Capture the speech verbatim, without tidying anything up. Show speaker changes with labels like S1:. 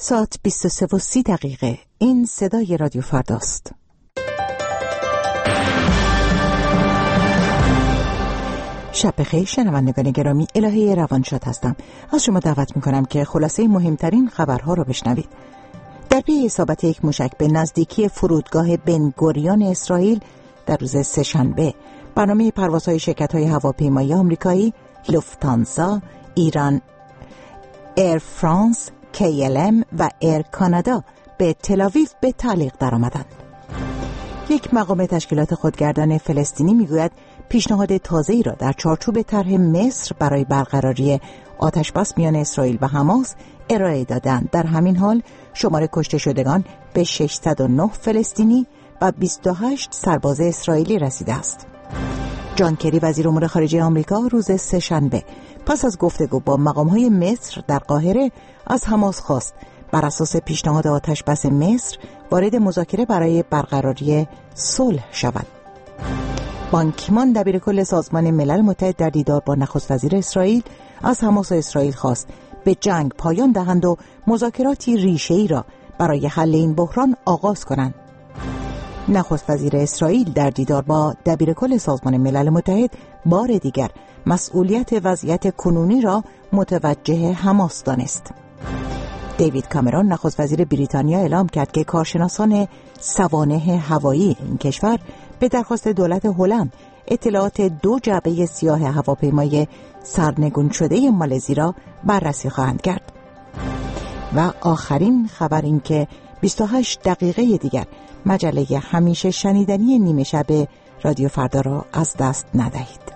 S1: ساعت بیست و سه و سی دقیقه. این صدای رادیو فرداست. شب بخیر شنوندگان گرامی، الهه روانشاد هستم. از شما دعوت میکنم که خلاصه مهمترین خبرها رو بشنوید. در پی اصابت یک موشک به نزدیکی فرودگاه بن گوریون اسرائیل در روز سه‌شنبه، برنامه پروازهای شرکت‌های هواپیمایی آمریکایی لوفتانزا، ایران ایر فرانس، کی ال ام و ایر کانادا به تل‌آویو به تعلیق درآمدند. یک مقام تشکیلات خودگردان فلسطینی میگوید پیشنهاد تازه‌ای را در چارچوب طرح مصر برای برقراری آتش‌بس میان اسرائیل و حماس ارائه دادند. در همین حال شمار کشته شدگان به ششصد و نه فلسطینی و بیست و هشت سرباز اسرائیلی رسیده است. جان کری وزیر امور خارجه آمریکا روز سه‌شنبه پس از گفتگو با مقام‌های مصر در قاهره از حماس خواست بر اساس پیشنهاد آتش‌بس مصر وارد مذاکره برای برقراری صلح شود. بان کی مون دبیر کل سازمان ملل متحد در دیدار با نخست وزیر اسرائیل از حماس و اسرائیل خواست به جنگ پایان دهند و مذاکراتی ریشه‌ای را برای حل این بحران آغاز کنند. نخست وزیر اسرائیل در دیدار با دبیر کل سازمان ملل متحد بار دیگر مسئولیت وضعیت کنونی را متوجه حماس دانست. دیوید کامرون نخست وزیر بریتانیا اعلام کرد که کارشناسان سوانح هوایی این کشور به درخواست دولت هلند اطلاعات دو جعبه سیاه هواپیمای سرنگون شده مالزی را بررسی خواهند کرد. و آخرین خبر این که بیست و هشت دقیقه دیگر مجله همیشه شنیدنی نیمه شب رادیو فردا را از دست ندهید.